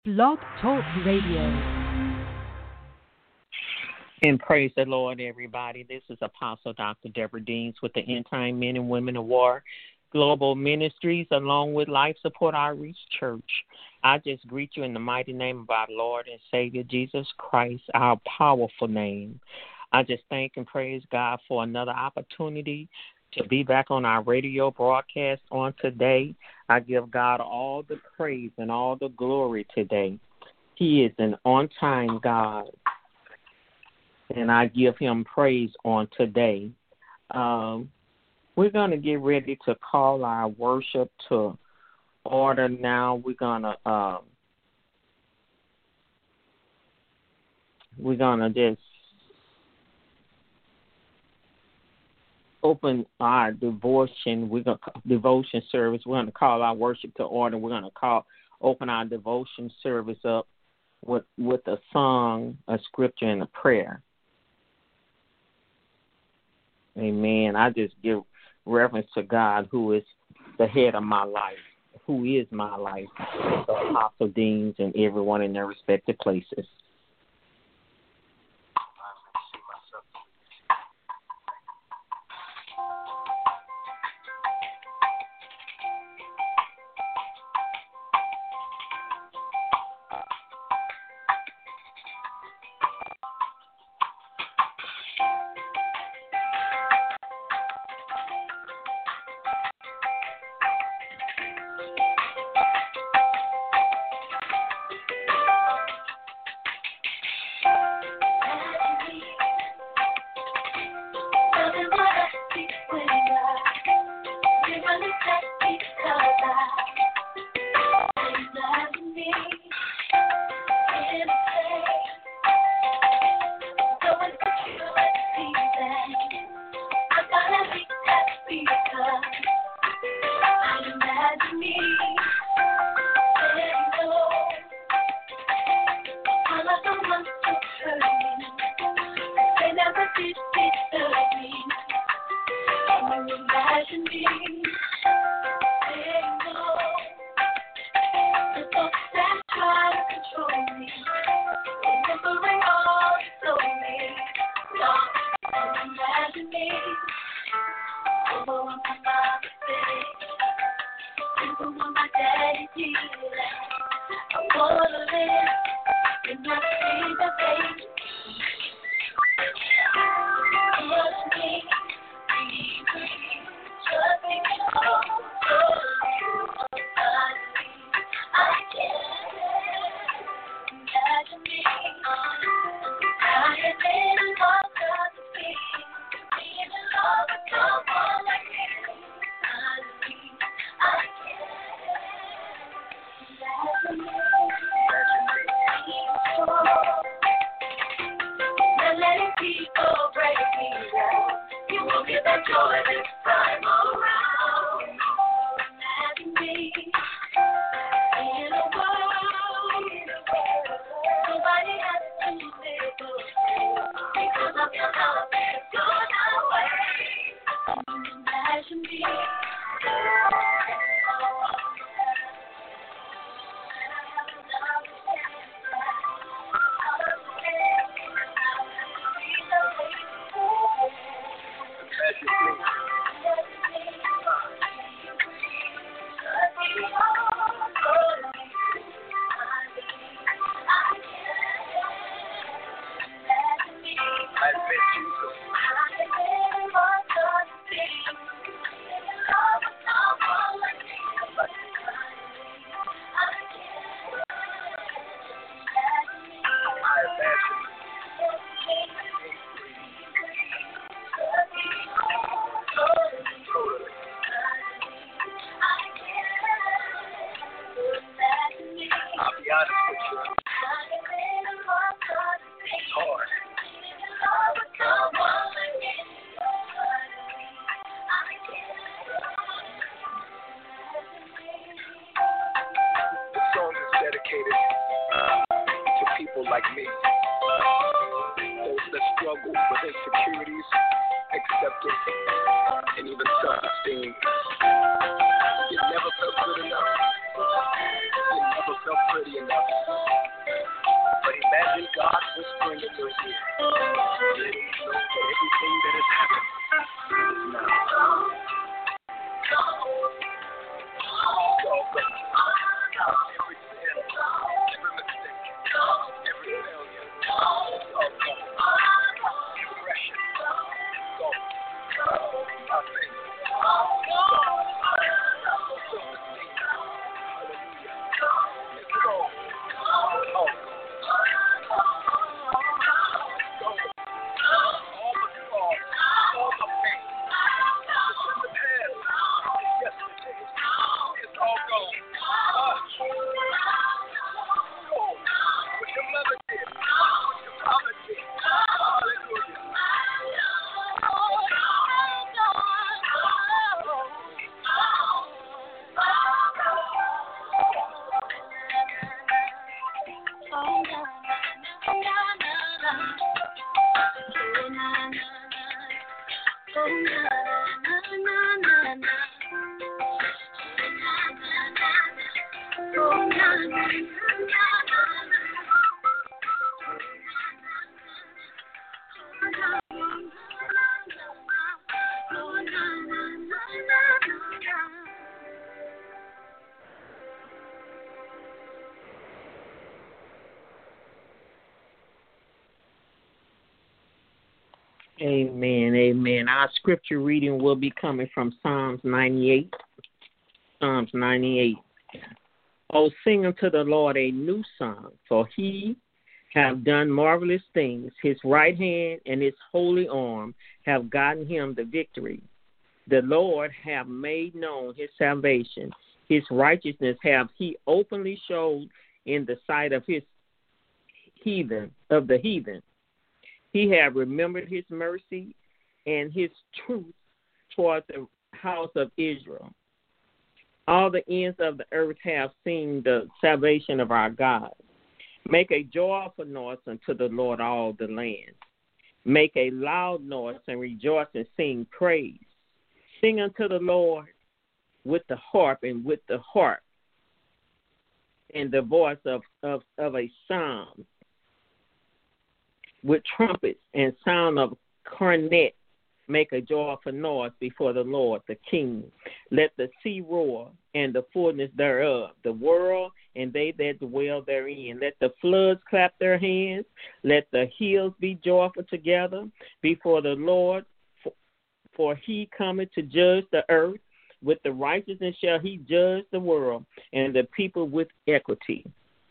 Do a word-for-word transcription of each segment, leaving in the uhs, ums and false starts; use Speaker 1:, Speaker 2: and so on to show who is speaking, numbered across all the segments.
Speaker 1: Blog Talk Radio.
Speaker 2: And praise the Lord, everybody. This is Apostle Doctor Deborah Deans with the End Time Men and Women of War Global Ministries, along with Life Support Outreach Church. I just greet you in the mighty name of our Lord and Savior, Jesus Christ, our powerful name. I just thank and praise God for another opportunity to be back on our radio broadcast on today. I give God all the praise and all the glory today. He is an on-time God, and I give him praise on today. Um, we're going to get ready to call our worship to order now. We're going to uh, we're going to just open our devotion. We're going to devotion service. We're going to call our worship to order. We're going to call open our devotion service up with with a song, a scripture, and a prayer. Amen. I just give reverence to God, who is the head of my life, who is my life, the Apostle Deans and everyone in their respective places.
Speaker 3: And even self-esteem. It never felt good enough. You never felt pretty enough. But imagine God whispering in your ear, letting you know that everything that has happened is now. So, every sin, every mistake, every failure, all gone. Depression, gone. Nothing. Self-esteem, hallelujah. Let's go. Oh. All the flaws, all the pain, it's in the past, yesterday, it's all gone. Uh, go. What your mother did, what your father did, hallelujah.
Speaker 2: Amen, amen. Our scripture reading will be coming from Psalms ninety-eight. Psalms ninety-eight. Oh, sing unto the Lord a new song, for he have done marvelous things. His right hand and his holy arm have gotten him the victory. The Lord have made known his salvation. His righteousness have he openly showed in the sight of his heathen, of the heathen. He have remembered his mercy and his truth toward the house of Israel. All the ends of the earth have seen the salvation of our God. Make a joyful noise unto the Lord, all the lands. Make a loud noise and rejoice and sing praise. Sing unto the Lord with the harp and with the harp and the voice of, of, of a psalm, with trumpets and sound of cornet. Make a joyful noise before the Lord, the King. Let the sea roar and the fullness thereof, the world and they that dwell therein. Let the floods clap their hands. Let the hills be joyful together before the Lord, for, for he cometh to judge the earth. With the righteousness shall he judge the world, and the people with equity.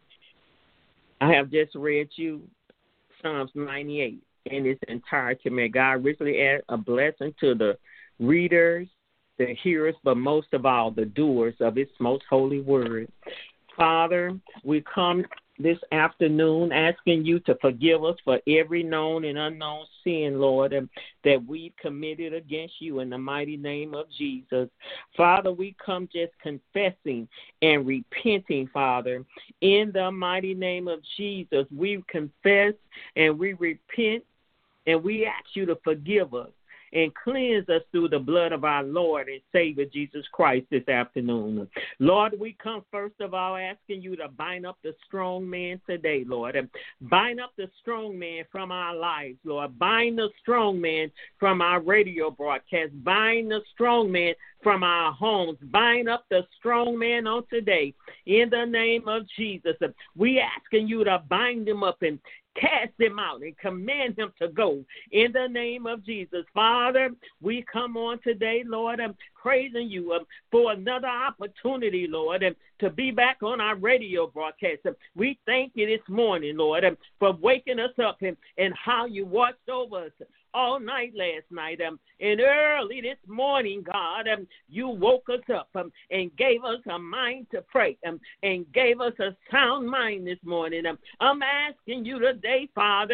Speaker 2: I have just read you Psalms ninety-eight in its entirety. May God richly add a blessing to the readers, the hearers, but most of all, the doers of his most holy word. Father, we come this afternoon asking you to forgive us for every known and unknown sin, Lord, that we've committed against you in the mighty name of Jesus. Father, we come just confessing and repenting, Father. In the mighty name of Jesus, we confess and we repent, and we ask you to forgive us and cleanse us through the blood of our Lord and Savior Jesus Christ this afternoon. Lord, we come first of all asking you to bind up the strong man today, Lord. And bind up the strong man from our lives, Lord. Bind the strong man from our radio broadcast. Bind the strong man from our homes. Bind up the strong man on today. In the name of Jesus, we asking you to bind him up and cast him out and command him to go in the name of Jesus. Father, we come on today, Lord, I'm praising you um, for another opportunity, Lord, um, to be back on our radio broadcast. Um, we thank you this morning, Lord, um, for waking us up and, and how you watched over us all night last night. Um, and early this morning, God, um, you woke us up um, and gave us a mind to pray um, and gave us a sound mind this morning. Um, I'm asking you today, Father,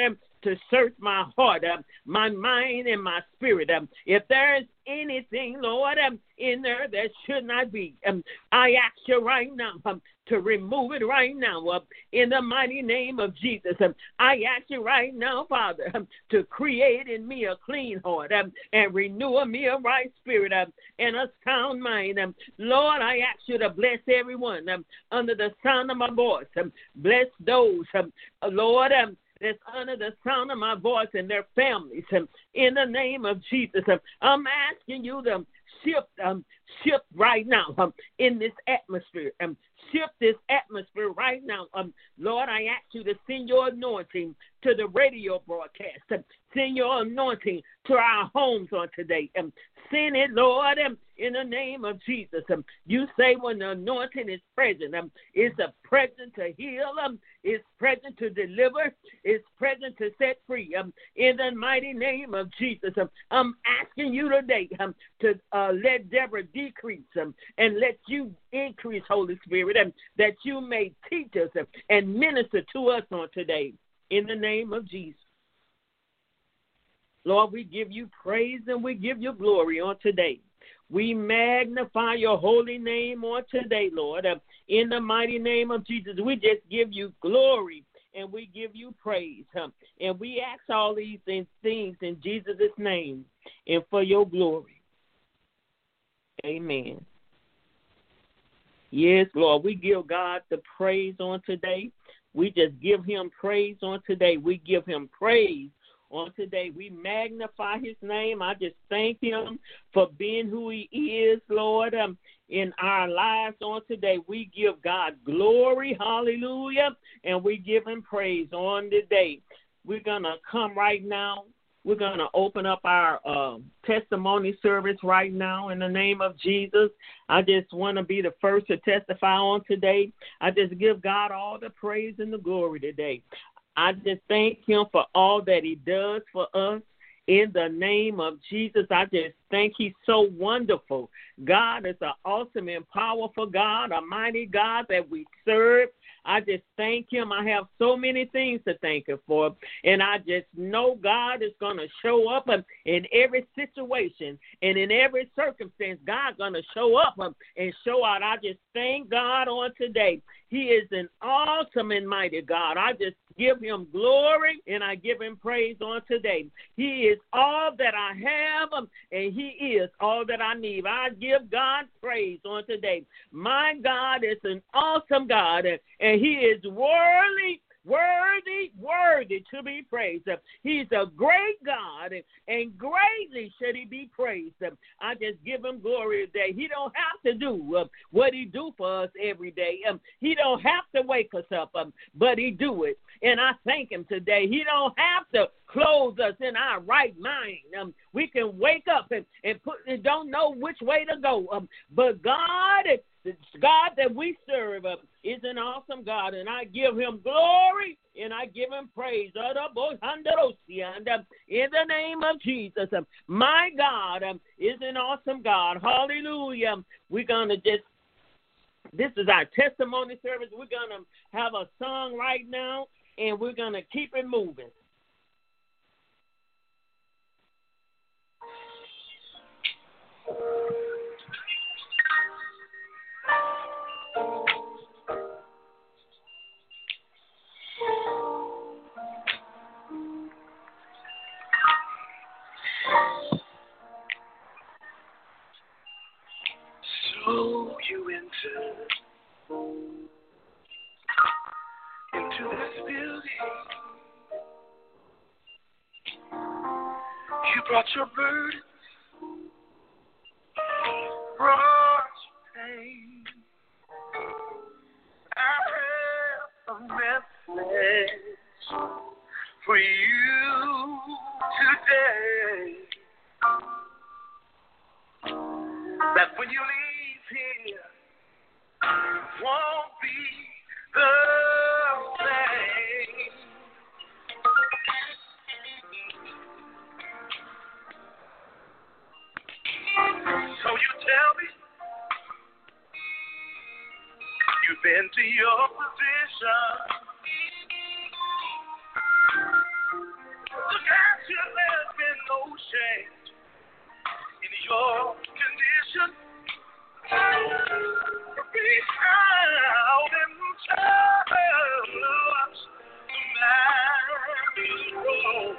Speaker 2: to search my heart, um, my mind, and my spirit. Um, if there is anything, Lord, um, in there that should not be, um, I ask you right now um, to remove it right now uh, in the mighty name of Jesus. Um, I ask you right now, Father, um, to create in me a clean heart um, and renew in me a right spirit um, and a sound mind. Um, Lord, I ask you to bless everyone um, under the sound of my voice. Um, bless those, um, Lord, um, that's under the sound of my voice and their families. Um, in the name of Jesus, um, I'm asking you to shift, um, shift right now um, in this atmosphere. Um, shift this atmosphere right now. Um, Lord, I ask you to send your anointing to the radio broadcast. Um, send your anointing to our homes on today. Um, send it, Lord, um, in the name of Jesus. Um, you say when the anointing is present, um, it's a present to heal, um, it's present to deliver, it's present to set free. Um, in the mighty name of Jesus, um, I'm asking you today um, to uh, let Deborah decrease um, and let you increase, Holy Spirit, um, that you may teach us um, and minister to us on today. In the name of Jesus. Lord, we give you praise and we give you glory on today. We magnify your holy name on today, Lord. Uh, in the mighty name of Jesus, we just give you glory and we give you praise. Uh, and we ask all these things in Jesus' name and for your glory. Amen. Yes, Lord, we give God the praise on today. We just give him praise on today. We give him praise on today. We magnify his name. I just thank him for being who he is, Lord, um, in our lives on today. We give God glory, hallelujah, and we give him praise on today. We're going to come right now. We're going to open up our uh, testimony service right now in the name of Jesus. I just want to be the first to testify on today. I just give God all the praise and the glory today. I just thank him for all that he does for us. In the name of Jesus, I just think he's so wonderful. God is an awesome and powerful God, a mighty God that we serve. I just thank him. I have so many things to thank him for. And I just know God is going to show up in every situation and in every circumstance. God's going to show up and show out. I just thank God on today. He is an awesome and mighty God. I just give him glory and I give him praise on today. He is all that I have and he is all that I need. I give God praise on today. My God is an awesome God and he is worthy, worthy, worthy to be praised. He's a great God and greatly should he be praised. I just give him glory today. He don't have to do what he do for us every day. He don't have to wake us up, but he do it. And I thank him today. He don't have to clothe us in our right mind. Um, we can wake up and, and put and don't know which way to go. Um, but God, the God that we serve uh, is an awesome God, and I give him glory and I give him praise. And uh, in the name of Jesus, um, my God um, is an awesome God. Hallelujah. We're going to just, this is our testimony service. We're going to have a song right now. And we're going to keep it moving.
Speaker 3: So you entered into this building. You brought your burdens, brought your pain. I have a message for you today. That when you leave here, won't be the same. So you tell me you've been to your position. in your condition. Reach out and touch the man's robe.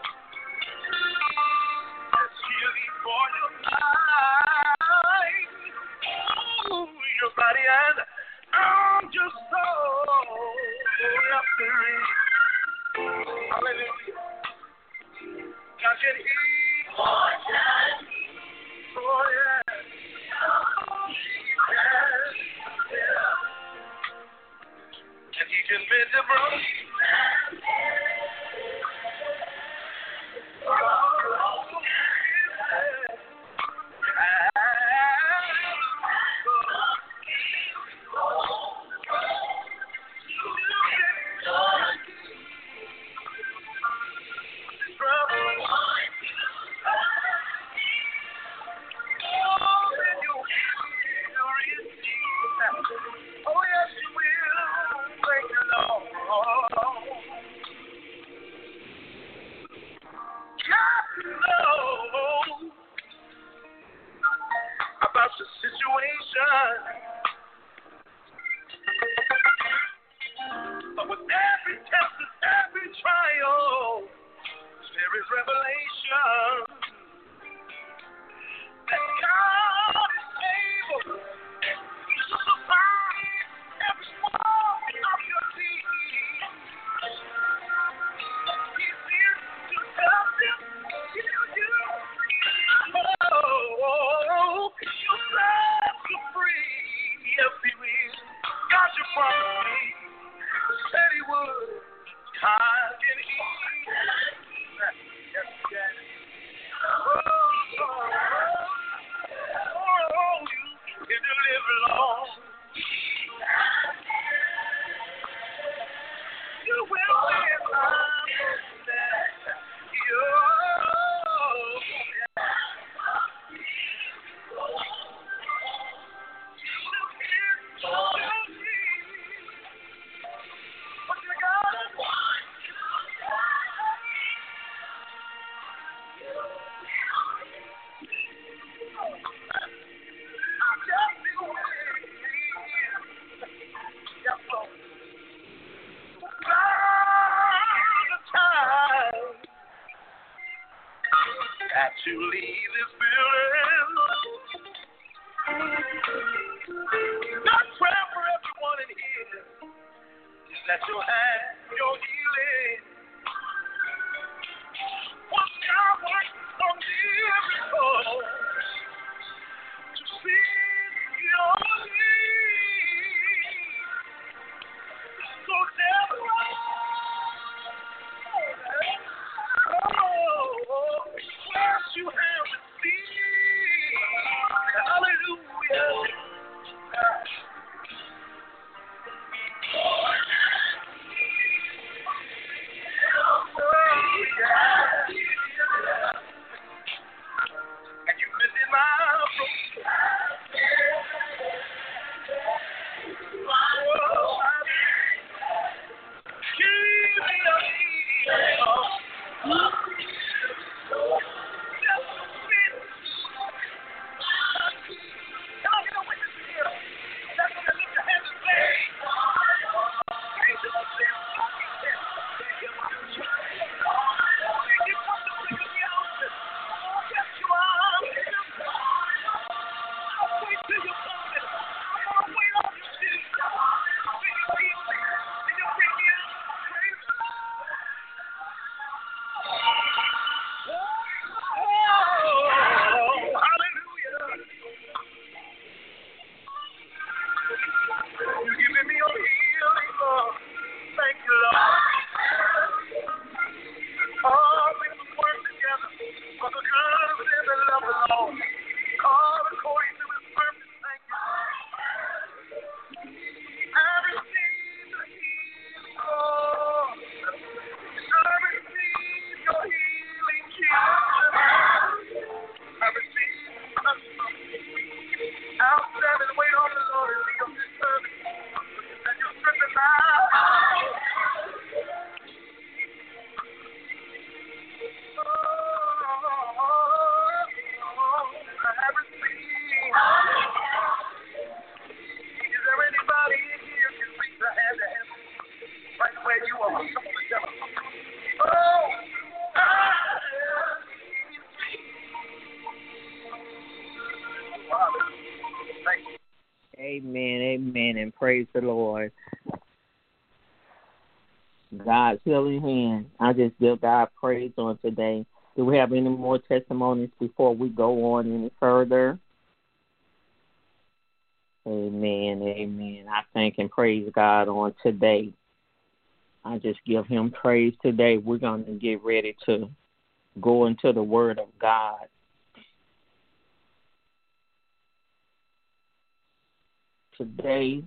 Speaker 3: There's healing for your mind, ooh, your body, and um, your soul. Yes, there is. Hallelujah. God can heal. Oh, yeah. And he can mend the broken. Oh, yes, you will. Thank you, Lord. God knows about the situation. But with every test and every trial, there is revelation that God is able to supply every one of your needs. He's here to help you, heal you. Oh, you set you free. Yes, he will. God, you promised me. Said he would. God can heal. Yes, he can. Oh, oh, oh, you can deliver, Lord. You will live on that. You, what you got? That you leave this building. My prayer for everyone in here is that you'll have your healing. Once God works on miracles to see your need. So Deborah, oh, yes, you have received. Hallelujah. Oh, yeah. And you lifted my broken. are. Come on and tell them. Oh, I thank you.
Speaker 2: Amen, amen, and praise the Lord. God's healing hand. I just give God praise on today. Do we have any more testimonies before we go on any further? Amen, amen. I thank and praise God on today. I just give him praise today. We're going to get ready to go into the Word of God. Today,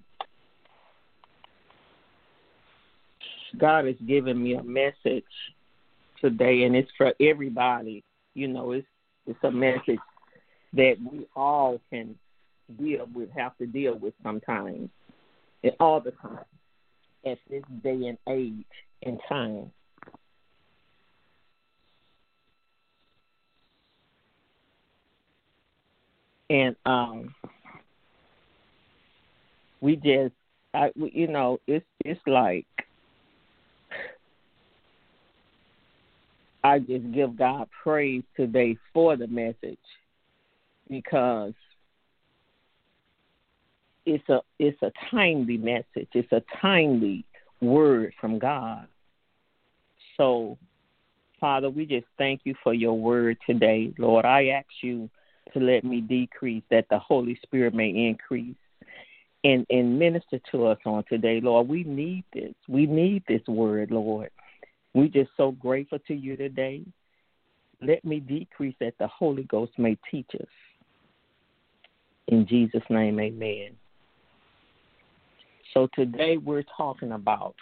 Speaker 2: God has given me a message today, and it's for everybody. You know, it's it's a message that we all can deal with, have to deal with sometimes, and all the time, at this day and age and time. And um, we just, I, you know, it's it's like I just give God praise today for the message, because it's a it's a timely message. It's a timely word from God. So, Father, we just thank you for your word today. Lord, I ask you to let me decrease that the Holy Spirit may increase, and, and minister to us on today, Lord. We need this. We need this word, Lord. We're just so grateful to you today. Let me decrease that the Holy Ghost may teach us. In Jesus' name, amen. So today we're talking about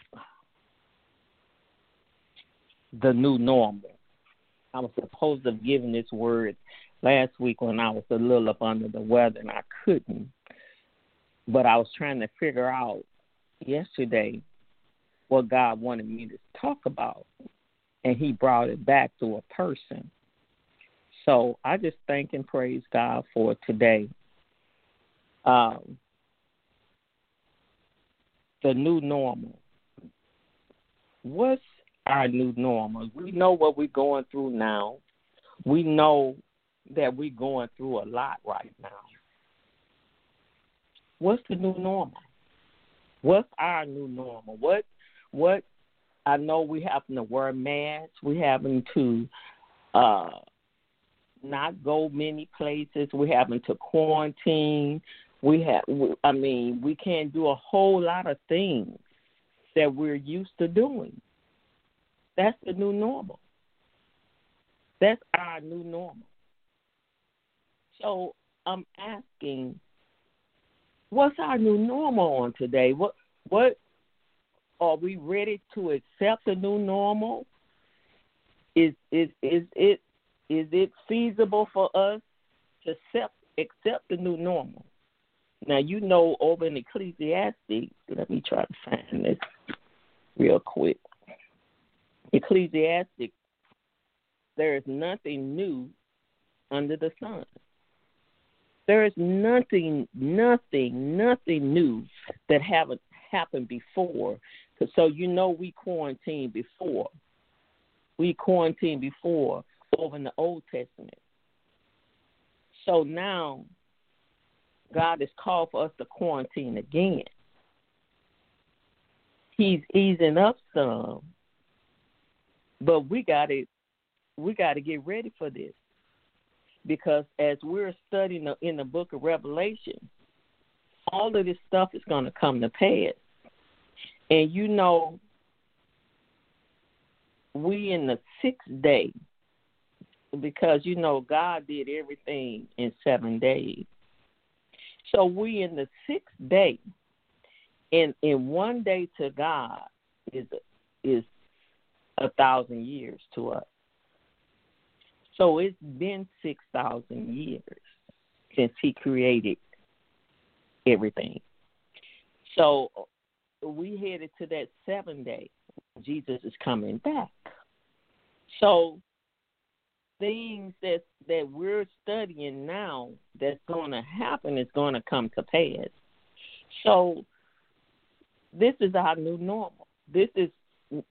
Speaker 2: the new normal. I was supposed to have given this word last week when I was a little up under the weather, and I couldn't. But I was trying to figure out yesterday what God wanted me to talk about, and he brought it back to a person. So I just thank and praise God for today. Um, the new normal. What's our new normal? We know what we're going through now. We know that we're going through a lot right now. What's the new normal? What's our new normal? What What I know we happen to wear masks. We happen to uh, not go many places. We happen to quarantine. We have. I mean, we can't do a whole lot of things that we're used to doing. That's the new normal. That's our new normal. So I'm asking, what's our new normal on today? What What are we ready to accept the new normal? Is is is it is it feasible for us to accept accept the new normal? Now, you know, over in Ecclesiastes, let me try to find this real quick. Ecclesiastes, there is nothing new under the sun. There is nothing, nothing, nothing new that haven't happened before. So, you know, we quarantined before. We quarantined before over in the Old Testament. So now God has called for us to quarantine again. He's easing up some, but we got to we got to get ready for this, because as we're studying the, in the book of Revelation, all of this stuff is going to come to pass. And you know, we in the sixth day, because you know God did everything in seven days. So we in the sixth day, and in one day to God is is a thousand years to us. So it's been six thousand years since He created everything. So we headed to that seven day. Jesus is coming back. So things that that we're studying now that's going to happen is going to come to pass. So this is our new normal. This is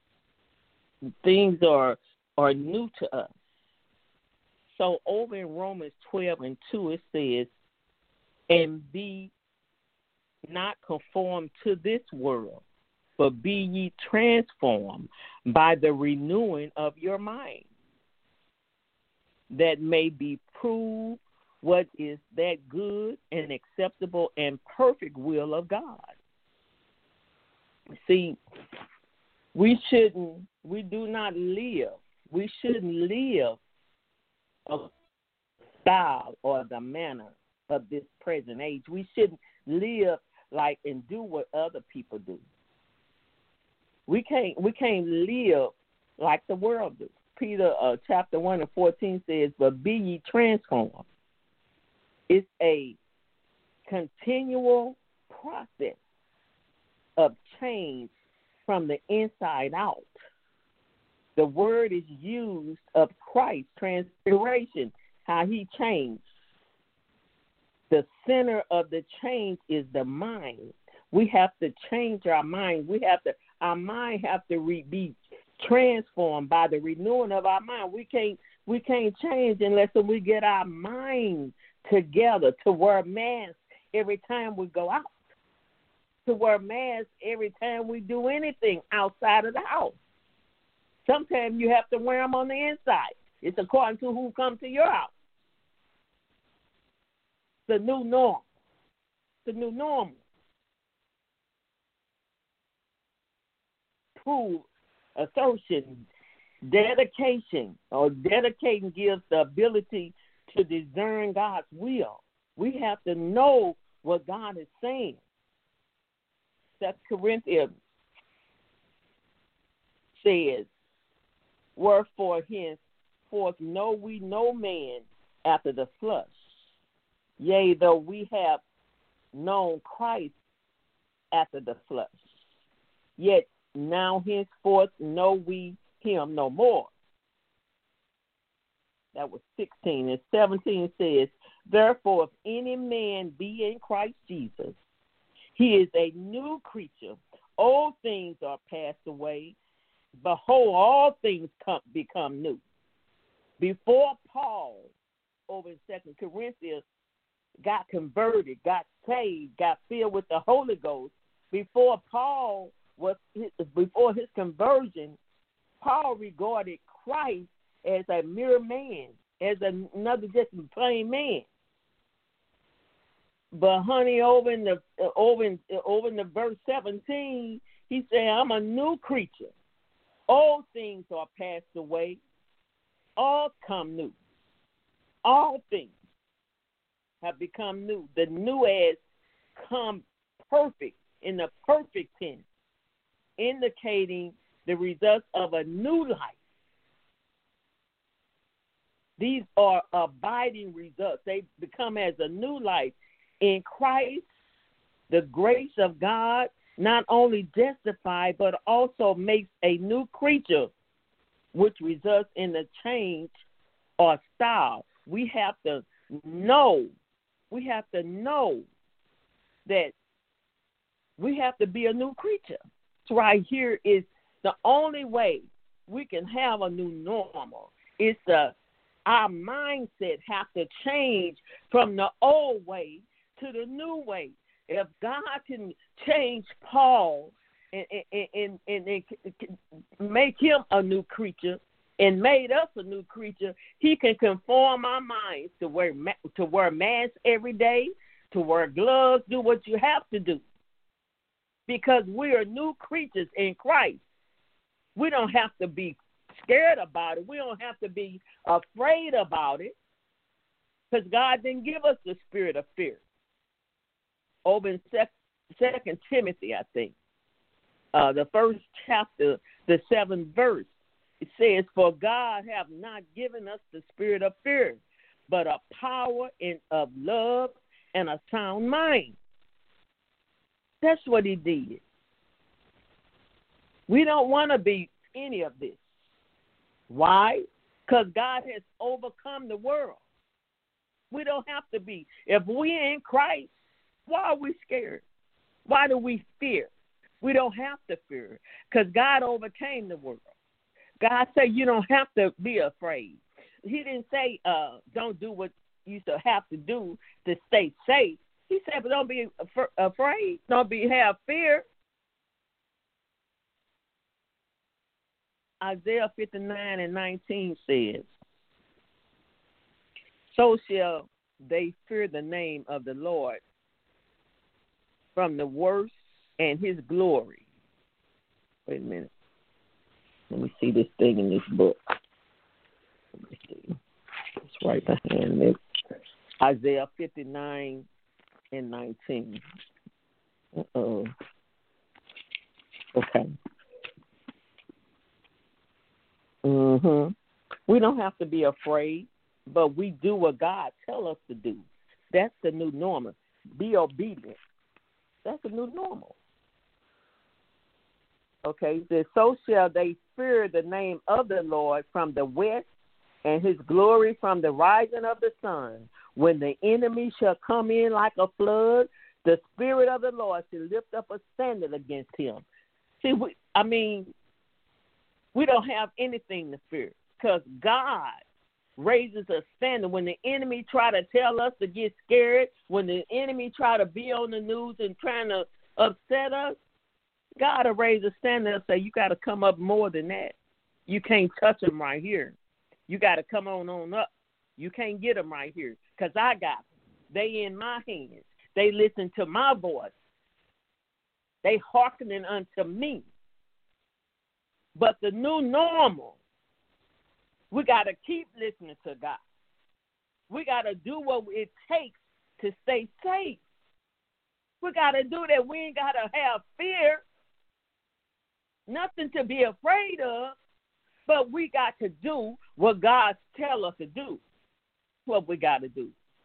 Speaker 2: things are are new to us. So over in Romans twelve and two, it says, and be not conformed to this world, but be ye transformed by the renewing of your mind, that may be proved what is that good and acceptable and perfect will of God. See, we shouldn't, we do not live, we shouldn't live a style or the manner of this present age. We shouldn't live like and do what other people do. We can't we can't live like the world do. Peter uh, chapter one and fourteen says, "But be ye transformed." It's a continual process of change from the inside out. The word is used of Christ, transfiguration, how he changed. The center of the change is the mind. We have to change our mind. We have to, our mind have to re, be transformed by the renewing of our mind. We can't, we can't change unless we get our mind together, to wear masks every time we go out, to wear masks every time we do anything outside of the house. Sometimes you have to wear them on the inside. It's according to who comes to your house. The new norm. The new normal. Prove, assertion, dedication, or dedicating gives the ability to discern God's will. We have to know what God is saying. Second Corinthians says, wherefore henceforth know we no man after the flesh. Yea, though we have known Christ after the flesh, yet now henceforth know we him no more. That was sixteen. And seventeen says, therefore, if any man be in Christ Jesus, he is a new creature. Old things are passed away. Behold, all things come, become new. Before Paul, over in Second Corinthians, got converted, got saved, got filled with the Holy Ghost, before Paul was, before his conversion, Paul regarded Christ as a mere man, as another just plain man. But honey, over in the over in over in the verse seventeen, he said, "I'm a new creature. All things are passed away. All come new. All things have become new. The new has come perfect in the perfect tense, indicating the results of a new life. These are abiding results. They become as a new life. In Christ, the grace of God not only justifies but also makes a new creature, which results in the change or style. We have to know, we have to know that we have to be a new creature. So right here is the only way we can have a new normal. It's a Our mindset has to change from the old way to the new way. If God can change Paul and, and, and, and, and make him a new creature and made us a new creature, he can conform our minds to wear, to wear masks every day, to wear gloves, do what you have to do. Because we are new creatures in Christ. We don't have to be scared about it. We don't have to be afraid about it, because God didn't give us the spirit of fear. Over in Second Timothy, I think, uh, the first chapter, the seventh verse, it says, "For God hath not given us the spirit of fear, but a power and of love and a sound mind." That's what he did. We don't want to be any of this. Why? Because God has overcome the world. We don't have to be. If we're in Christ, why are we scared? Why do we fear? We don't have to fear, because God overcame the world. God said you don't have to be afraid. He didn't say uh, don't do what you should have to do to stay safe. He said, but don't be af- afraid. Don't be have fear. Isaiah fifty-nine and nineteen says, so shall they fear the name of the Lord from the worst and his glory. Wait a minute. Let me see this thing in this book. Let me see. It's right behind me. Isaiah fifty-nine and nineteen. Uh-oh. Okay. Mm-hmm. We don't have to be afraid, but we do what God tells us to do. That's the new normal. Be obedient. That's the new normal. Okay, the so shall they fear the name of the Lord from the west and his glory from the rising of the sun. When the enemy shall come in like a flood, the Spirit of the Lord shall lift up a standard against him. See, we, I mean, we don't have anything to fear because God raises a standard. When the enemy try to tell us to get scared, when the enemy try to be on the news and trying to upset us, God will raise a standard and say, you got to come up more than that. You can't touch them right here. You got to come on on up. You can't get them right here because I got them. They in my hands. They listen to my voice. They hearkening unto me. But the new normal, we got to keep listening to God. We got to do what it takes to stay safe. We got to do that. We ain't got to have fear. Nothing to be afraid of, but we got to do what God tells us to do. What we got to do.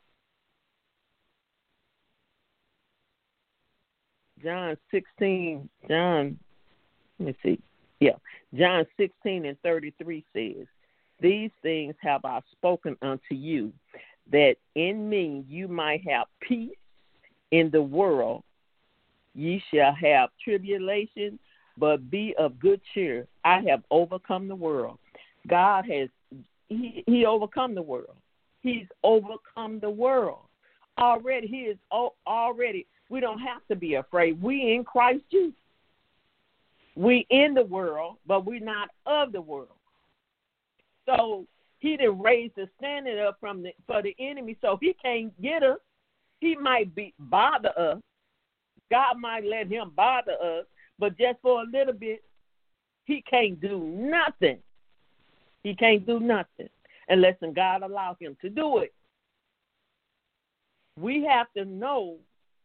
Speaker 2: John sixteen, John, let me see. Yeah, John sixteen and thirty-three says, these things have I spoken unto you, that in me you might have peace. In the world ye shall have tribulation, but be of good cheer. I have overcome the world. God has, he, he overcome the world. He's overcome the world. Already, he is already, we don't have to be afraid. We in Christ Jesus. We in the world, but we're not of the world. So he done raised the standard up from the, for the enemy, so he can't get us. He might be bother us. God might let him bother us, but just for a little bit, he can't do nothing. He can't do nothing unless God allows him to do it. We have to know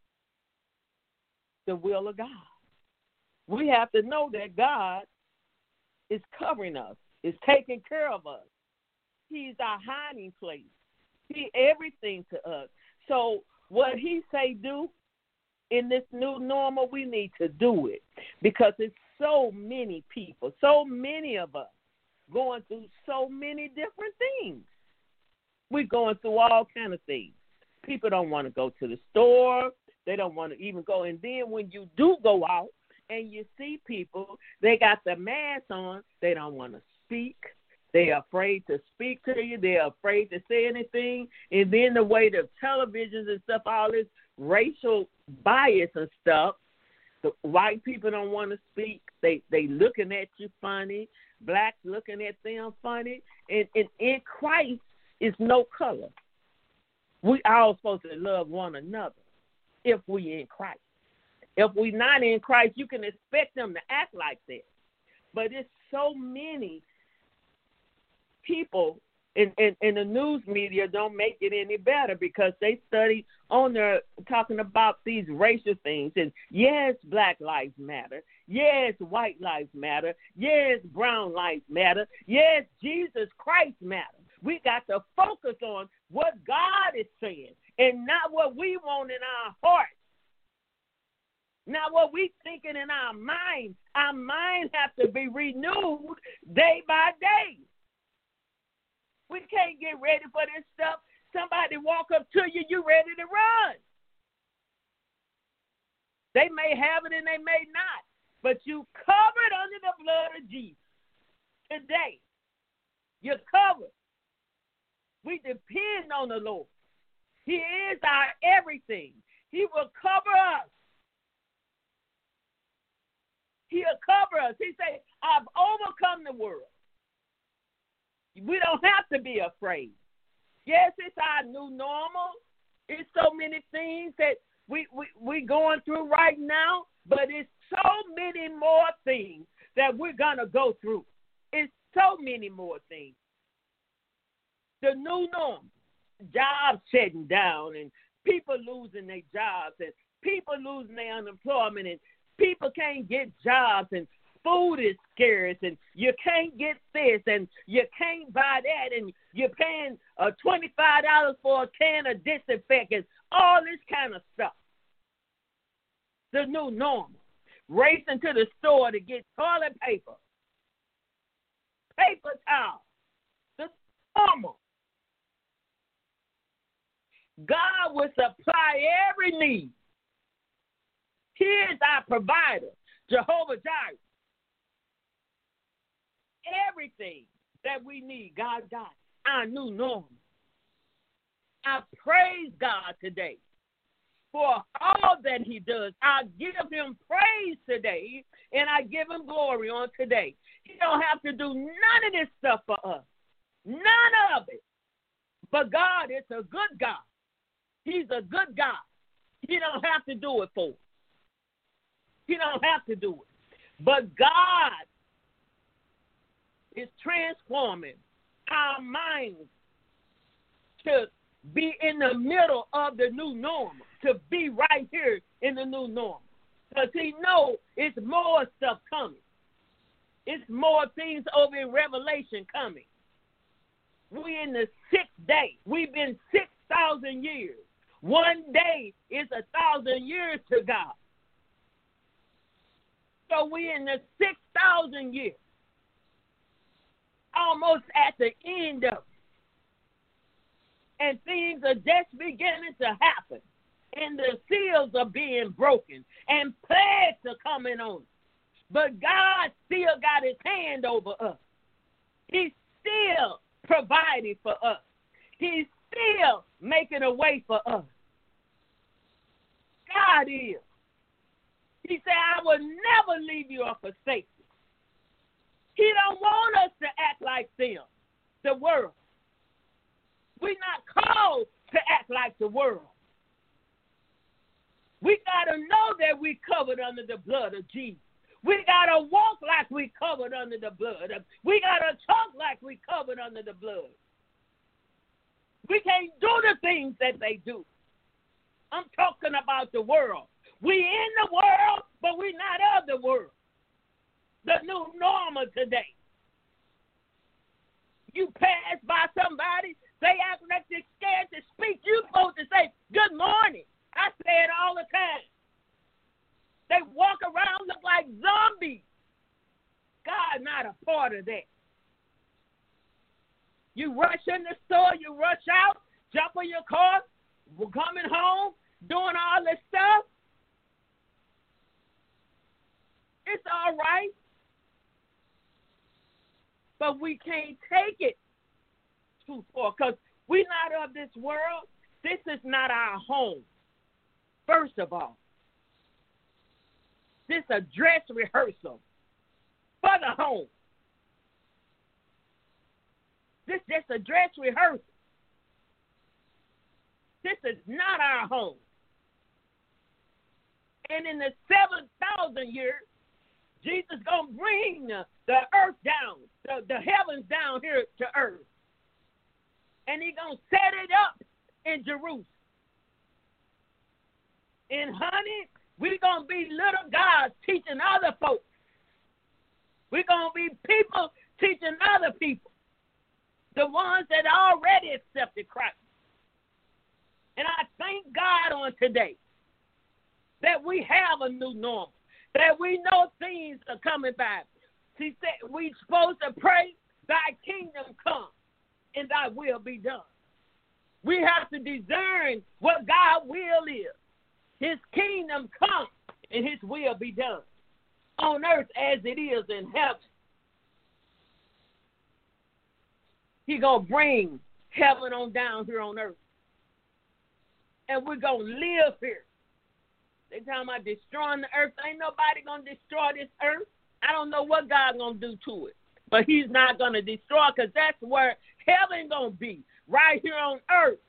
Speaker 2: the will of God. We have to know that God is covering us, is taking care of us. He's our hiding place. He everything to us. So what he say do in this new normal, we need to do it because it's so many people, so many of us going through so many different things. We're going through all kind of things. People don't want to go to the store. They don't want to even go. And then when you do go out and you see people, they got the mask on, they don't want to speak. They're afraid to speak to you. They're afraid to say anything. And then the way the televisions and stuff, all this racial bias and stuff, the white people don't want to speak. They they looking at you funny. Blacks looking at them funny. And, and in Christ is no color. We all supposed to love one another if we in Christ. If we not in Christ, you can expect them to act like that. But it's so many people in, in, in the news media don't make it any better because they study on there talking about these racial things. And yes, black lives matter. Yes, white lives matter. Yes, brown lives matter. Yes, Jesus Christ matters. We got to focus on what God is saying and not what we want in our heart. Not what we thinking in our mind. Our mind has to be renewed day by day. We can't get ready for this stuff. Somebody walk up to you, you ready to run. They may have it and they may not, but you covered under the blood of Jesus.
Speaker 4: today. You're covered. We depend on the Lord. He is our everything. He will cover us. He'll cover us. He said, I've overcome the world. We don't have to be afraid. Yes, it's our new normal. It's so many things that we we we going through right now, but it's so many more things that we're going to go through. It's so many more things. The new norm, jobs shutting down and people losing their jobs and people losing their unemployment and people can't get jobs and food is scarce and you can't get this and you can't buy that and you're paying uh, twenty-five dollars for a can of disinfectant, all this kind of stuff. The new normal. Racing to the store to get toilet paper, paper towel. The normal. God will supply every need. He is our provider, Jehovah Jireh. Everything that we need, God got. Our new normal. I praise God today for all that he does. I give him praise today, and I give him glory on today. He don't have to do none of this stuff for us. None of it. But God is a good God. He's a good God. He don't have to do it for us. He don't have to do it. But God is transforming our minds to be in the middle of the new normal, to be right here in the new normal. Because he knows it's more stuff coming. It's more things over in Revelation coming. We're in the sixth day. We've been six thousand years. One day is a thousand years to God. So we're in the six thousand years. Almost at the end of it. And things are just beginning to happen. And the seals are being broken. And plagues are coming on. But God still got his hand over us. He's still providing for us. He's still making a way for us. God is. He said, I will never leave you or forsake you. He don't want us to act like them, the world. We're not called to act like the world. We got to know that we covered under the blood of Jesus. We got to walk like we covered under the blood. We got to talk like we covered under the blood. We can't do the things that they do. I'm talking about the world. We in the world, but we not of the world. The new normal today. You pass by somebody, they act like they're scared to speak. You're supposed to say, good morning. I say it all the time. They walk around, look like zombies. God not a part of that. You rush in the store, you rush out, jump in your car, we're coming home, doing all this stuff. It's all right. But we can't take it too far because we're not of this world. This is not our home, first of all. This is a dress rehearsal for the home. This is just a dress rehearsal. This is not our home. And in the seven thousand years, Jesus is going to bring the, the earth down, the, the heavens down here to earth. And he's going to set it up in Jerusalem. And honey, we're going to be little gods teaching other folks. We're going to be people teaching other people. The ones that already accepted Christ. And I thank God on today that we have a new normal. That we know things are coming back. He said we're supposed to pray, thy kingdom come and thy will be done. We have to discern what God's will is. His kingdom come and his will be done on earth as it is in heaven. He going to bring heaven on down here on earth. And we're going to live here. They talking about destroying the earth. Ain't nobody going to destroy this earth. I don't know what God's going to do to it. But he's not going to destroy it because that's where heaven going to be, right here on earth.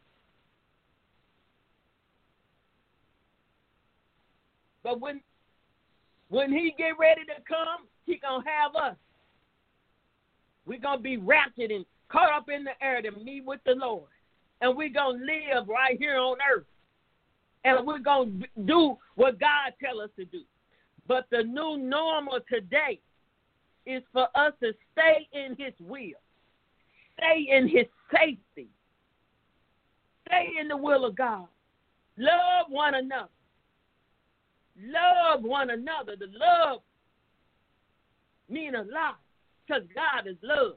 Speaker 4: But when when he get ready to come, he going to have us. We're going to be raptured and caught up in the air to meet with the Lord. And we're going to live right here on earth. And we're going to do what God tells us to do. But the new normal today is for us to stay in his will. Stay in his safety. Stay in the will of God. Love one another. Love one another. The love mean a lot because God is love.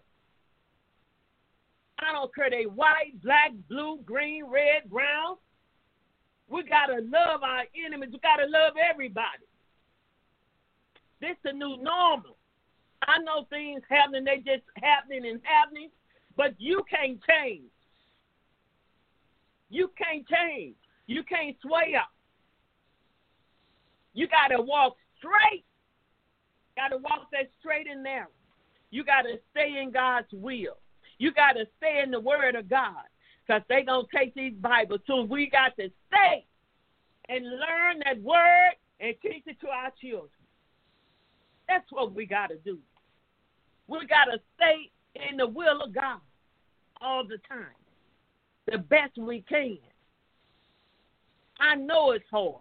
Speaker 4: I don't care they white, black, blue, green, red, brown. We got to love our enemies. We got to love everybody. This is the new normal. I know things happening, they just happening and happening, but you can't change. You can't change. You can't sway up. You got to walk straight. Got to walk that straight and narrow. You got to stay in God's will. You got to stay in the word of God because they going to take these Bibles too. We got to stay and learn that word and teach it to our children. That's what we got to do. We got to stay in the will of God all the time, the best we can. I know it's hard,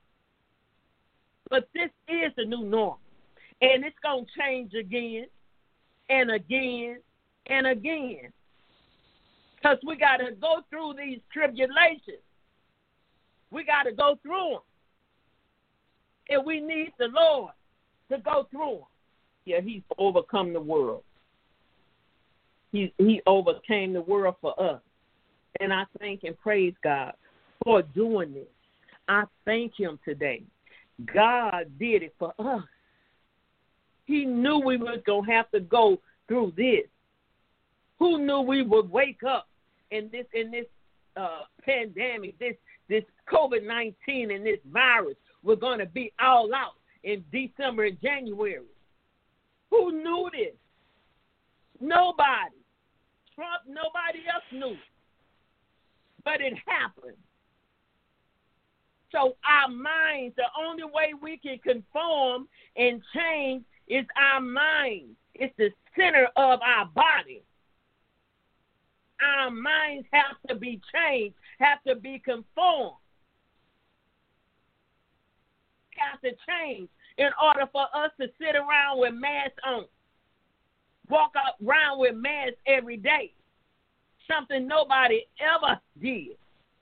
Speaker 4: but this is the new normal, and it's going to change again and again and again because we got to go through these tribulations. We got to go through them, and we need the Lord to go through them. Yeah, he's overcome the world. He he overcame the world for us. And I thank and praise God for doing this. I thank him today. God did it for us. He knew we was going to have to go through this. Who knew we would wake up in this in this uh, pandemic, this this COVID nineteen and this virus? We're going to be all out in December and January. Who knew this? Nobody. Trump, nobody else knew. But it happened. So our minds, the only way we can conform and change is our mind. It's the center of our body. Our minds have to be changed, have to be conformed. Have to change in order for us to sit around with masks on, walk around with masks every day, something nobody ever did.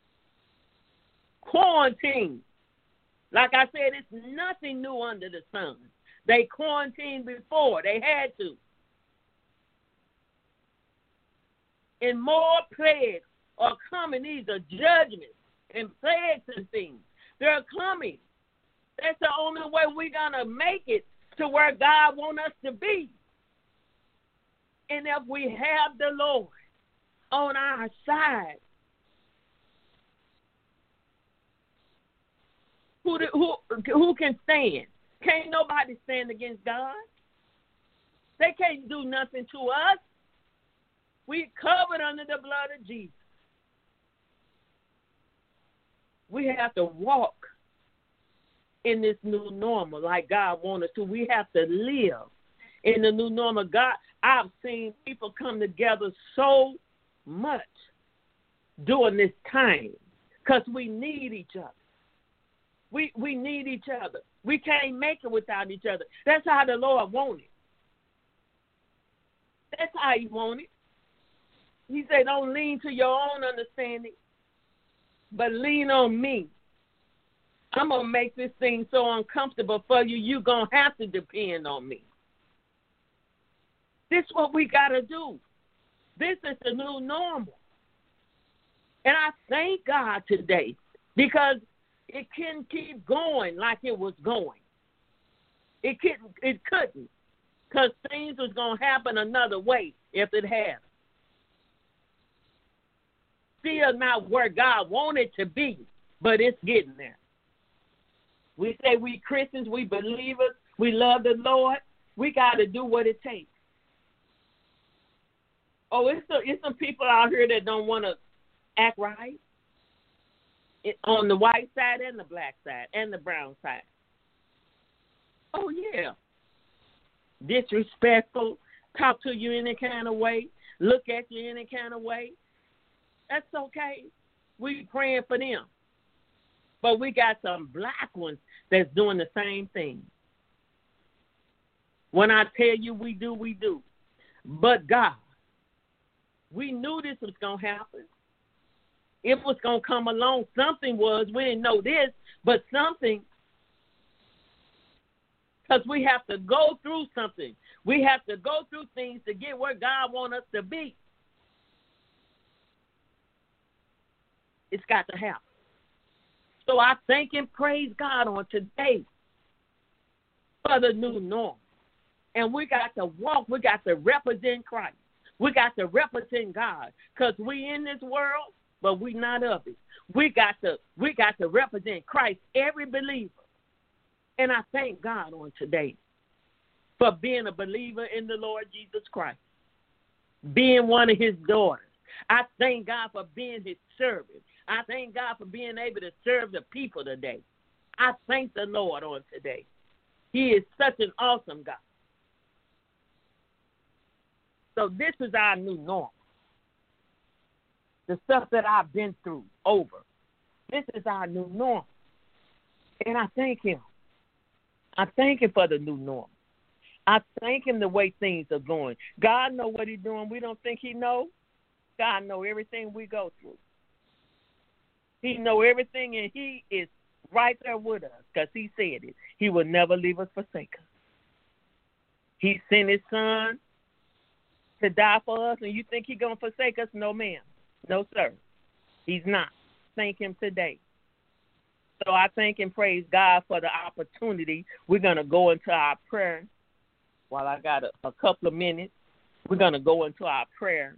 Speaker 4: Quarantine. Like I said, it's nothing new under the sun. They quarantined before. They had to. And more plagues are coming. These are judgments and plagues and things. They're coming. That's the only way we're going to make it to where God wants us to be. And if we have the Lord on our side, who, who, who can stand? Can't nobody stand against God. They can't do nothing to us. We covered under the blood of Jesus. We have to walk in this new normal like God wants us to. We have to live in the new normal. God, I've seen people come together so much during this time because we need each other. We we need each other. We can't make it without each other. That's how the Lord wanted. That's how he wanted. He said, don't lean to your own understanding, but lean on me. I'm going to make this thing so uncomfortable for you, you're going to have to depend on me. This is what we got to do. This is the new normal. And I thank God today because it couldn't keep going like it was going. It couldn't, it couldn't because things was going to happen another way if it had. still not where God wanted to be, but it's getting there. We say we Christians, we believers, we love the Lord. We got to do what it takes. Oh, it's, a, it's some people out here that don't want to act right it, on the white side and the black side and the brown side. Oh, yeah. Disrespectful, talk to you any kind of way, look at you any kind of way. That's okay. We praying for them. But we got some black ones that's doing the same thing. When I tell you we do, we do. But God, we knew this was going to happen. It was going to come along. Something was. We didn't know this, but something. Because we have to go through something. We have to go through things to get where God wants us to be. It's got to happen. So I thank and praise God on today for the new norm. And we got to walk. We got to represent Christ. We got to represent God because we in this world, but we not of it. We got to we got to represent Christ, every believer. And I thank God on today for being a believer in the Lord Jesus Christ, being one of his daughters. I thank God for being his servant. I thank God for being able to serve the people today. I thank the Lord on today. He is such an awesome God. So this is our new norm. The stuff that I've been through over. This is our new norm. And I thank him. I thank him for the new norm. I thank him the way things are going. God know what he's doing. We don't think he know. God know everything we go through. He know everything, and he is right there with us because he said it. He will never leave us, forsake us. He sent his son to die for us, and you think he's going to forsake us? No, ma'am. No, sir. He's not. Thank him today. So I thank and praise God for the opportunity. We're going to go into our prayer. While I got a, a couple of minutes, we're going to go into our prayer,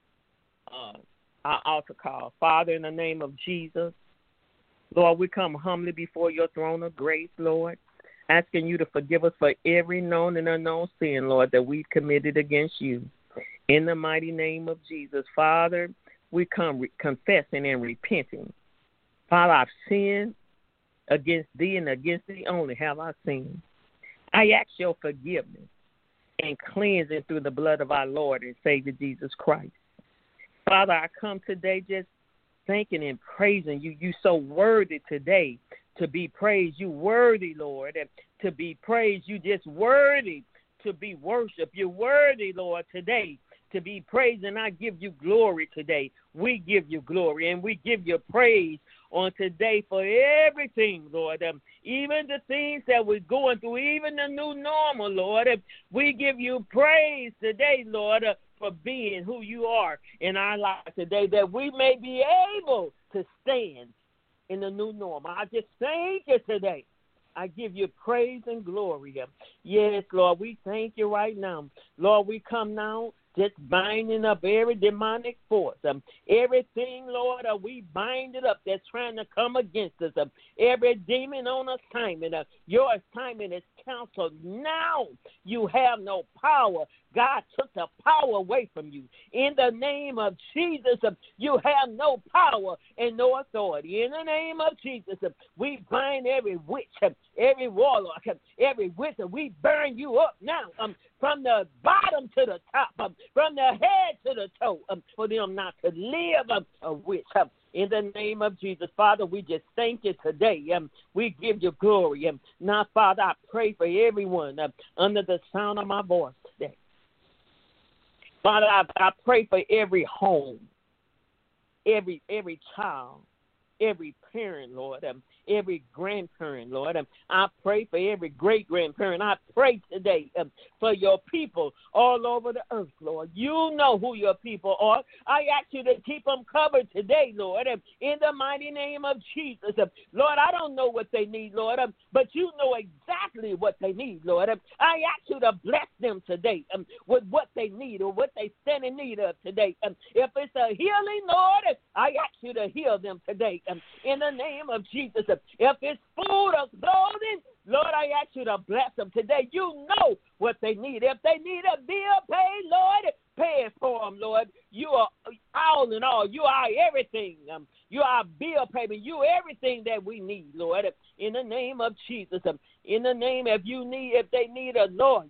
Speaker 4: uh, our altar call. Father, in the name of Jesus, Lord, we come humbly before your throne of grace, Lord, asking you to forgive us for every known and unknown sin, Lord, that we've committed against you. In the mighty name of Jesus, Father, we come re- confessing and repenting. Father, I've sinned against thee, and against thee only have I sinned. I ask your forgiveness and cleansing through the blood of our Lord and Savior Jesus Christ. Father, I come today just thanking and praising you. You so worthy today to be praised. You worthy, Lord, and to be praised. You just worthy to be worshiped. You're worthy, Lord, today to be praised, and I give you glory today. We give you glory, and we give you praise on today for everything, Lord. Um, even the things that we're going through, even the new normal, Lord. Uh, we give you praise today, Lord, uh, for being who you are in our lives today, that we may be able to stand in the new normal. I just thank you today. I give you praise and glory. Yes, Lord, we thank you right now. Lord, we come now just binding up every demonic force. Um, everything, Lord, uh, we bind it up that's trying to come against us. Um, every demon on assignment, uh, your assignment is canceled. Now you have no power. God took the power away from you. In the name of Jesus, uh, you have no power and no authority. In the name of Jesus, uh, we bind every witch, uh, every warlock, uh, every wizard. We burn you up now um, from the bottom to the top, um, from the head to the toe, um, for them not to live um, a witch. Um, in the name of Jesus, Father, we just thank you today. Um, we give you glory. Um, now, Father, I pray for everyone uh, under the sound of my voice today. Father, I, I pray for every home, every every child, every parent, Lord, um, every grandparent, Lord. Um, I pray for every great-grandparent. I pray today um, for your people all over the earth, Lord. You know who your people are. I ask you to keep them covered today, Lord, um, in the mighty name of Jesus. Um, Lord, I don't know what they need, Lord, um, but you know exactly what they need, Lord. Um, I ask you to bless them today um, with what they need or what they stand in need of today. Um, if it's a healing, Lord, I ask you to heal them today um, in the name of Jesus. If it's food or clothing, Lord, I ask you to bless them today. You know what they need. If they need a bill paid, Lord, pay it for them, Lord. You are all in all. You are everything. Um, you are bill payment. You are everything that we need, Lord. In the name of Jesus. Um, in the name, if you need, if they need a lawyer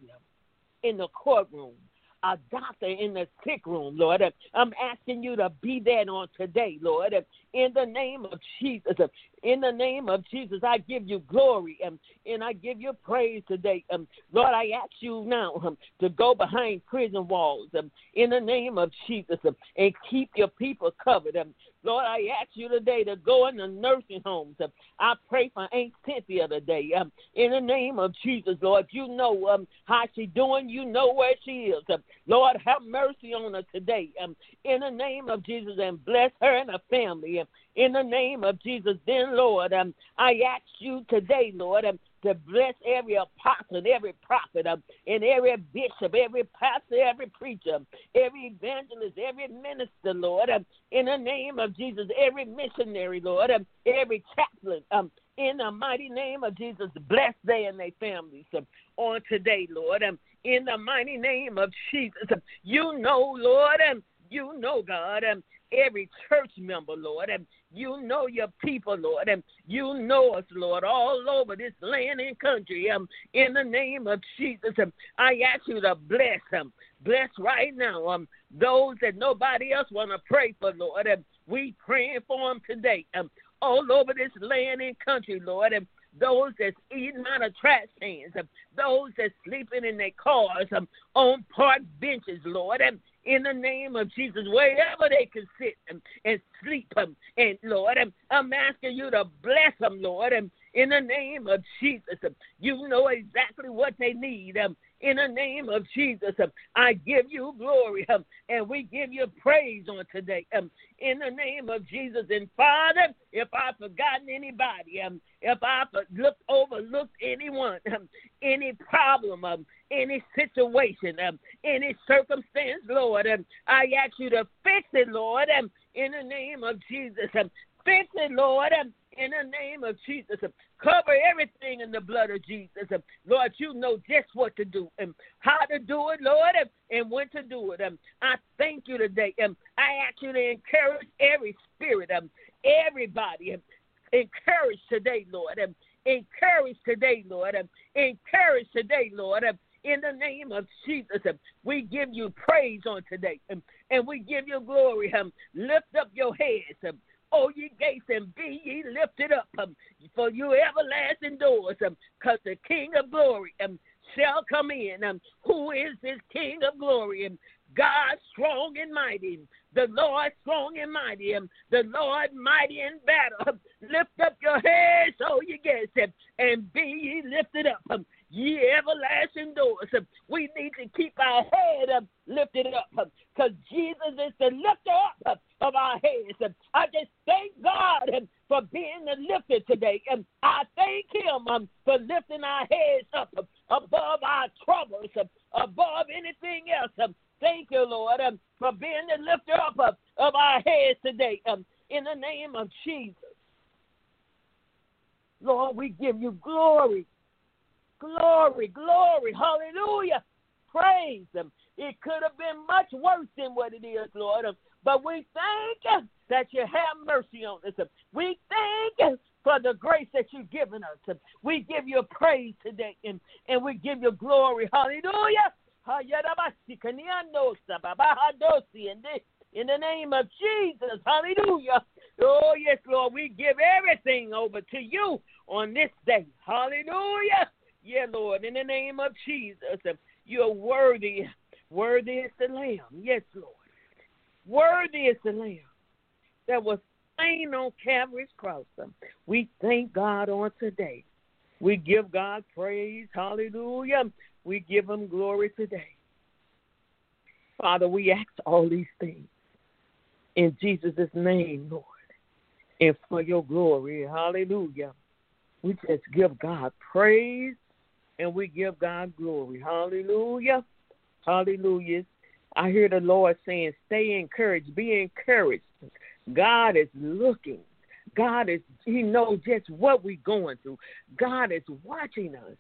Speaker 4: in the courtroom, a doctor in the sick room, Lord. I'm asking you to be there on today, Lord. In the name of Jesus, in the name of Jesus, I give you glory um, and I give you praise today. Um, Lord, I ask you now um, to go behind prison walls um, in the name of Jesus um, and keep your people covered. Um, Lord, I ask you today to go in the nursing homes. Um, I pray for Aunt Cynthia today. Um, in the name of Jesus, Lord, you know um, how she's doing. You know where she is. Um, Lord, have mercy on her today. Um, in the name of Jesus, and bless her and her family. Um, in the name of Jesus, then, Lord, um, I ask you today, Lord, um, to bless every apostle and every prophet um, and every bishop, every pastor, every preacher, every evangelist, every minister, Lord, um, in the name of Jesus, every missionary, Lord, um, every chaplain, um, in the mighty name of Jesus, bless they and their families um, on today, Lord, um, in the mighty name of Jesus. Um, you know, Lord, um, you know, God, um, every church member, Lord, and you know your people, Lord, and you know us, Lord, all over this land and country. Um, in the name of Jesus, um, I ask you to bless them, bless right now. Um, those that nobody else want to pray for, Lord, and we praying for them today. Um, all over this land and country, Lord, and those that's eating out of trash cans, um, those that's sleeping in their cars, um, on park benches, Lord, and in the name of Jesus, wherever they can sit and, and sleep, um, and Lord, and I'm asking you to bless them, Lord, and in the name of Jesus, um, you know exactly what they need. Um, in the name of Jesus, um, I give you glory, um, and we give you praise on today. Um, in the name of Jesus, and Father, if I've forgotten anybody, um, if I've looked overlooked anyone, um, any problem, um, any situation, um, any circumstance, Lord, um, I ask you to fix it, Lord, um, in the name of Jesus. Um, fix it, Lord, um, in the name of Jesus. Um, cover everything in the blood of Jesus. Um, Lord, you know just what to do and um, how to do it, Lord, um, and when to do it. Um, I thank you today. Um, I ask you to encourage every spirit, um, everybody, um, encourage today, Lord. Um, encourage today, Lord. Um, encourage today, Lord. Um, in the name of Jesus, um, we give you praise on today, um, and we give you glory. Um, lift up your heads, um, O ye gates, and be ye lifted up, um, for you everlasting doors, um, because the King of glory um, shall come in. Um, who is this King of glory? Um, God strong and mighty, the Lord strong and mighty, um, the Lord mighty in battle. Um, lift up your heads, O ye gates, um, and be ye lifted up. Um, Ye everlasting doors. Um, we need to keep our head um, lifted up because um, Jesus is the lifter up um, of our heads. Um, I just thank God um, for being the lifter today. And um, I thank him um, for lifting our heads up um, above our troubles, um, above anything else. Um, thank you, Lord, um, for being the lifter up um, of our heads today. Um, in the name of Jesus. Lord, we give you glory. Glory, glory, hallelujah. Praise him. It could have been much worse than what it is, Lord. But we thank you that you have mercy on us. We thank you for the grace that you've given us. We give you praise today, and, and we give you glory. Hallelujah. In the name of Jesus, hallelujah. Oh, yes, Lord, we give everything over to you on this day. Hallelujah. Yeah, Lord, in the name of Jesus, you're worthy. Worthy is the Lamb. Yes, Lord. Worthy is the Lamb that was slain on Calvary's cross. We thank God on today. We give God praise. Hallelujah. We give him glory today. Father, we ask all these things in Jesus' name, Lord, and for your glory. Hallelujah. We just give God praise and we give God glory. Hallelujah. Hallelujah. I hear the Lord saying, stay encouraged, be encouraged. God is looking. God is, he knows just what we're going through. God is watching us.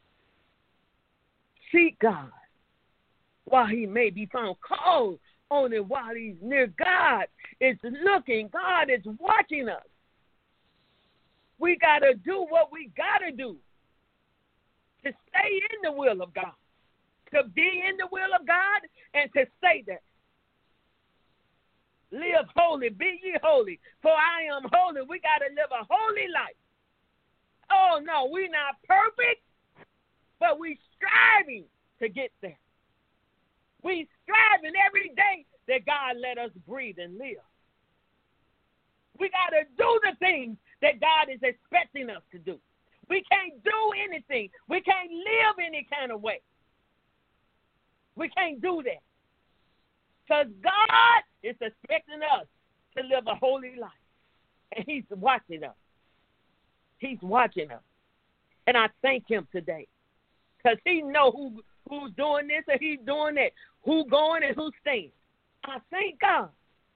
Speaker 4: Seek God while he may be found. Call on him while he's near. God is looking. God is watching us. We got to do what we got to do to stay in the will of God, to be in the will of God, and to stay there. Live holy, be ye holy, for I am holy. We got to live a holy life. Oh, no, we're not perfect, but we striving to get there. We striving every day that God let us breathe and live. We got to do the things that God is expecting us to do. We can't do anything. We can't live any kind of way. We can't do that. Because God is expecting us to live a holy life. And he's watching us. He's watching us. And I thank him today. Because he knows who, who's doing this and he's doing that. Who going and who's staying. I thank God.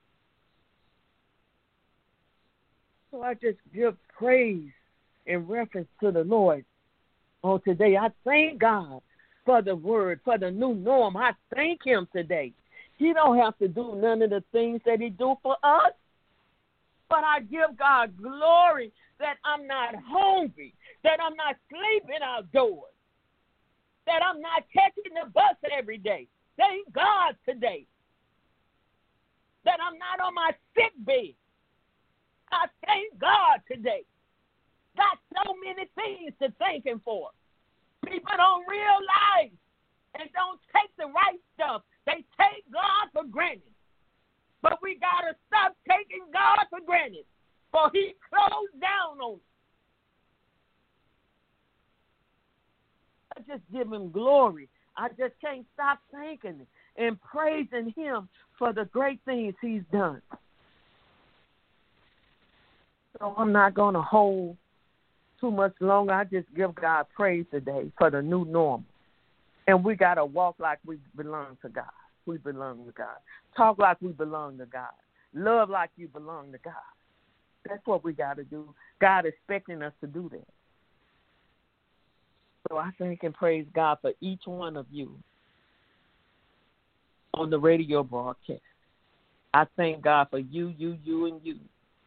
Speaker 4: So I just give praise in reference to the Lord on today. I thank God for the word, for the new norm. I thank him today. He don't have to do none of the things that he do for us. But I give God glory that I'm not hungry, that I'm not sleeping outdoors, that I'm not catching the bus every day. Thank God today that I'm not on my sick bed. I thank God today. Got so many things to thank him for. People don't realize and don't take the right stuff. They take God for granted. But we got to stop taking God for granted, for he closed down on us. I just give him glory. I just can't stop thanking him and praising him for the great things he's done. So I'm not going to hold too much longer. I just give God praise today for the new normal. And we got to walk like we belong to God. We belong to God. Talk like we belong to God. Love like you belong to God. That's what we got to do. God is expecting us to do that. So I thank and praise God for each one of you on the radio broadcast. I thank God for you, you, you, and you.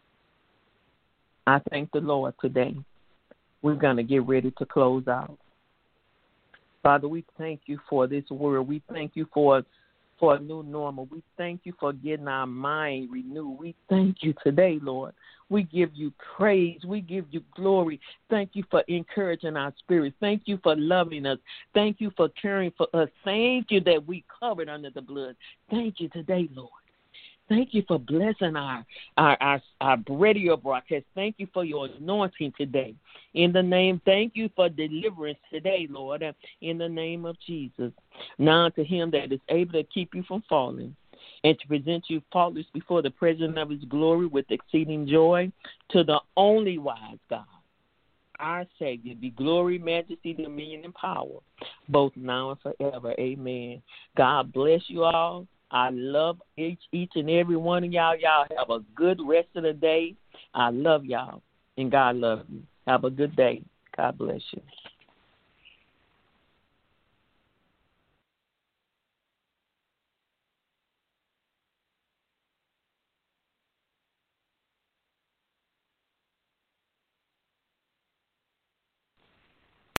Speaker 4: I thank the Lord today. We're going to get ready to close out. Father, we thank you for this word. We thank you for for a new normal. We thank you for getting our mind renewed. We thank you today, Lord. We give you praise. We give you glory. Thank you for encouraging our spirits. Thank you for loving us. Thank you for caring for us. Thank you that we covered under the blood. Thank you today, Lord. Thank you for blessing our, our, our, our radio broadcast. Thank you for your anointing today. In the name, thank you for deliverance today, Lord, in the name of Jesus. Now to him that is able to keep you from falling and to present you faultless before the presence of his glory with exceeding joy, to the only wise God, our Savior, be glory, majesty, dominion, and power, both now and forever. Amen. God bless you all. I love each, each and every one of y'all. Y'all have a good rest of the day. I love y'all, and God loves you. Have a good day. God bless you.